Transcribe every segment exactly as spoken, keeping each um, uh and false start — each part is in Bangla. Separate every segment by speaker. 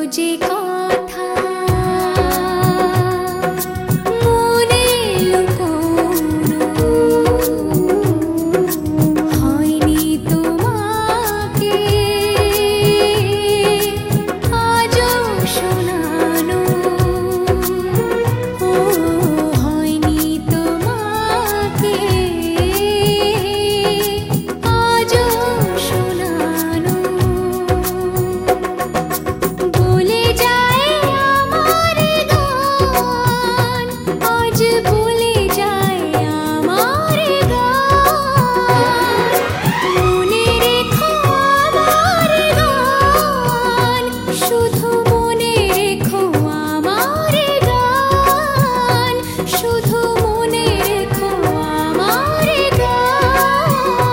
Speaker 1: যে কথা মনে লুকোনো হয়নি তোমাকে আজও শোনানো, ও হয়নি তোমাকে আজও শোনানো। ভুলে যায় আমার গান, আজ ভুলে যায় আমার গান। মনে রেখো আমার গান, শুধু মনে রেখো আমার গান, শুধু মনে রেখো আমার গান।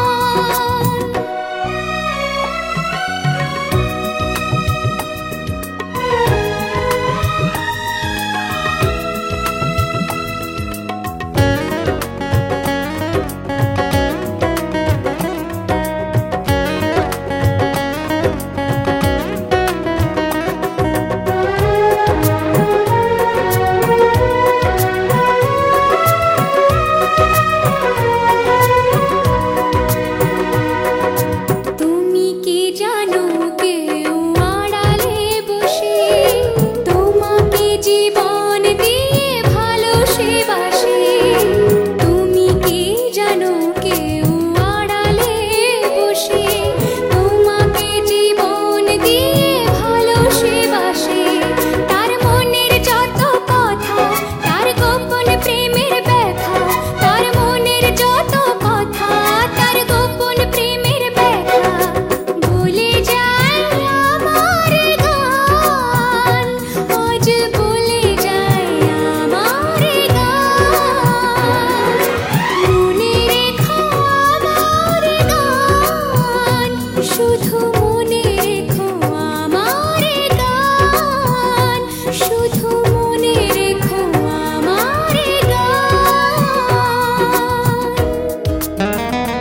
Speaker 1: তুমি কি জানো কেউ আড়ালে বসে তোমাকে জীবন দিয়ে ভালোবাসে? তুমি কি জানো কেউ আড়ালে বসে তোমাকে জীবন দিয়ে ভালোবাসে? তার মনের যত কথা, তার গোপন প্রেমের ব্যথা, তার মনের যত কথা, তার গোপন প্রেমের ব্যথা। ভুলে যায় আমার গান, আজ ভুলে যায় আমার গান। মনে রেখো আমার গান, শুধু মনে রেখো আমার গান, শুধু মনে রেখো আমার গান।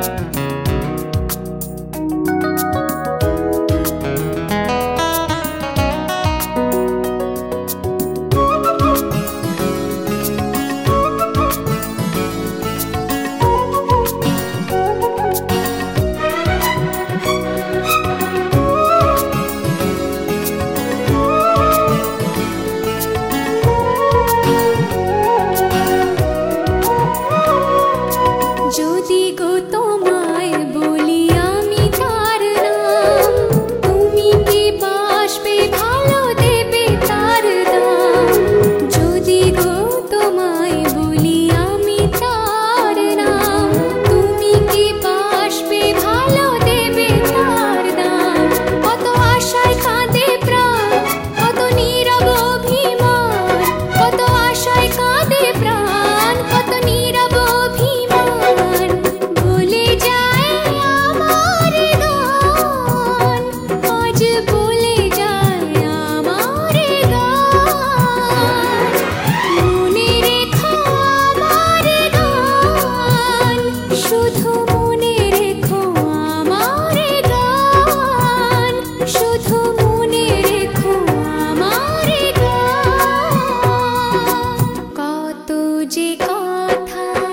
Speaker 1: যদি গো তোমায় বলি আমি তার নাম, তুমি কি বাসবে ভালো দেবে তার দাম? যদি গো তোমায় বলি আমি তার নাম, তুমি কি বাসবে ভালো দেবে তার দাম? কত আশায় কাঁদে প্রাণ, কত নীরব অভিমান, কত আশায় কাঁদে প্রাণ, কত নীরব অভিমান। ভুলে যায় আমার গান, আজ ভুলে যায় আমার গান। মনে রেখো আমার গান, শুধু মনে রেখো আমার গান, শুধু মনে রেখো আমার গান। কত যে কথা